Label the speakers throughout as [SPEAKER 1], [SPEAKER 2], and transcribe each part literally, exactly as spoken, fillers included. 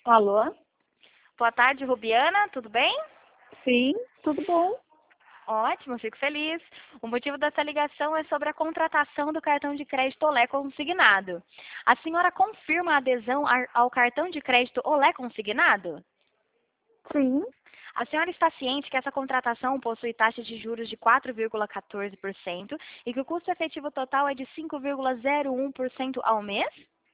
[SPEAKER 1] Alô?
[SPEAKER 2] Boa tarde, Rubiana, tudo bem?
[SPEAKER 1] Sim, tudo bom?
[SPEAKER 2] Ótimo, fico feliz. O motivo dessa ligação é sobre a contratação do cartão de crédito Olé Consignado. A senhora confirma a adesão ar- ao cartão de crédito Olé Consignado?
[SPEAKER 1] Sim,
[SPEAKER 2] A senhora está ciente que essa contratação possui taxa de juros de quatro vírgula quatorze por cento e que o custo efetivo total é de cinco vírgula zero um por cento ao mês?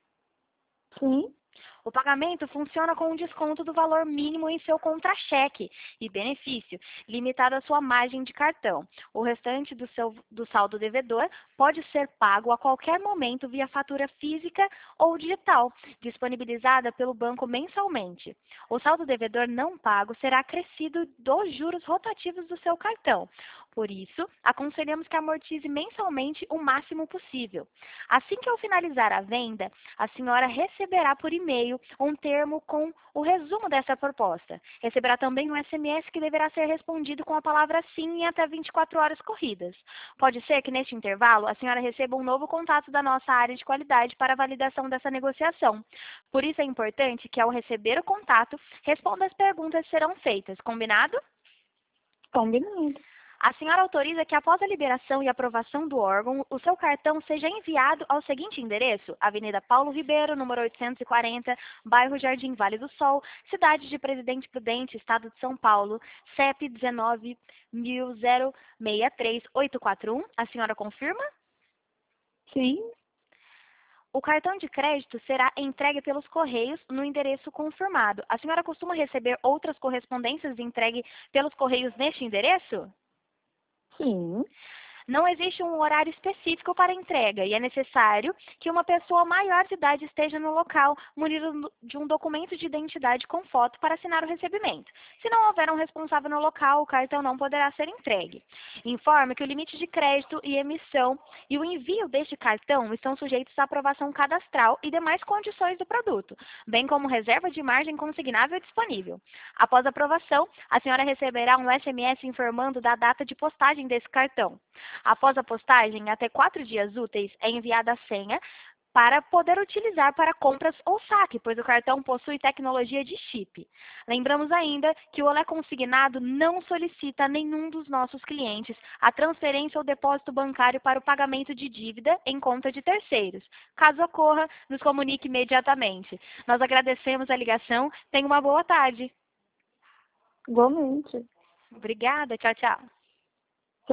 [SPEAKER 1] sim,
[SPEAKER 2] O pagamento funciona com um desconto do valor mínimo em seu contra-cheque e benefício, limitado à sua margem de cartão. O restante do, seu, do saldo devedor pode ser pago a qualquer momento via fatura física ou digital, disponibilizada pelo banco mensalmente. O saldo devedor não pago será acrescido dos juros rotativos do seu cartão. Por isso, aconselhamos que amortize mensalmente o máximo possível. Assim que eu finalizar a venda, a senhora receberá por e-mail um termo com o resumo dessa proposta. Receberá também um S M S que deverá ser respondido com a palavra sim em até vinte e quatro horas corridas. Pode ser que neste intervalo a senhora receba um novo contato da nossa área de qualidade para a validação dessa negociação. Por isso é importante que ao receber o contato, responda as perguntas que serão feitas. Combinado?
[SPEAKER 1] combinado.
[SPEAKER 2] A senhora autoriza que, após a liberação e aprovação do órgão, o seu cartão seja enviado ao seguinte endereço: Avenida Paulo Ribeiro, número oitocentos e quarenta, bairro Jardim Vale do Sol, cidade de Presidente Prudente, Estado de São Paulo, C E P dezenove mil zero seis três oito quatro um. A senhora confirma?
[SPEAKER 1] Sim,
[SPEAKER 2] O cartão de crédito será entregue pelos correios no endereço confirmado. A senhora costuma receber outras correspondências entregue pelos correios neste endereço?
[SPEAKER 1] sim,
[SPEAKER 2] Não existe um horário específico para entrega e é necessário que uma pessoa maior de idade esteja no local, munido de um documento de identidade com foto para assinar o recebimento. Se não houver um responsável no local, o cartão não poderá ser entregue. Informe que o limite de crédito e emissão e o envio deste cartão estão sujeitos à aprovação cadastral e demais condições do produto, bem como reserva de margem consignável disponível. Após a aprovação, a senhora receberá um S M S informando da data de postagem desse cartão. Após a postagem, até quatro dias úteis, é enviada a senha para poder utilizar para compras ou saque, pois o cartão possui tecnologia de chip. Lembramos ainda que o Olé Consignado não solicita a nenhum dos nossos clientes a transferência ou depósito bancário para o pagamento de dívida em conta de terceiros. Caso ocorra, nos comunique imediatamente. Nós agradecemos a ligação. Tenha uma boa tarde.
[SPEAKER 1] igualmente.
[SPEAKER 2] Obrigada. Tchau, tchau.